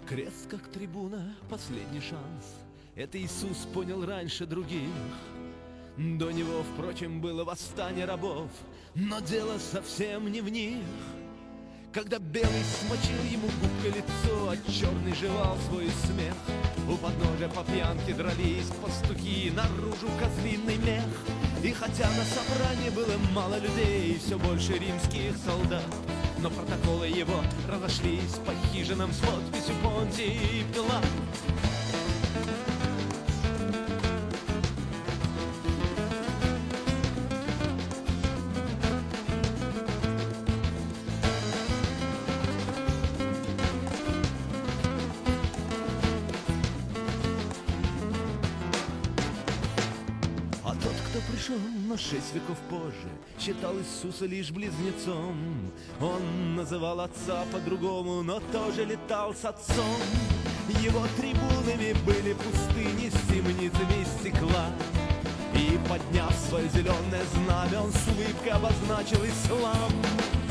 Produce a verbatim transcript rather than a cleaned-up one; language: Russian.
Крест как трибуна, последний шанс. Это Иисус понял раньше других. До него, впрочем, было восстание рабов, но дело совсем не в них. Когда белый смочил ему губкой лицо, а черный жевал свой смех, у подножия по пьянке дрались пастухи, наружу козлиный мех. И хотя на собрании было мало людей, все больше римских солдат, но протоколы его разошлись по хижинам с подписью Понтий Пилат. А тот, кто пришел на шесть веков позже, считал Иисуса лишь близнецом. Он называл отца по-другому, но тоже летал с отцом. Его трибунами были пустыни с темницами из стекла. И, подняв свое зеленое знамя, он с улыбкой обозначил ислам.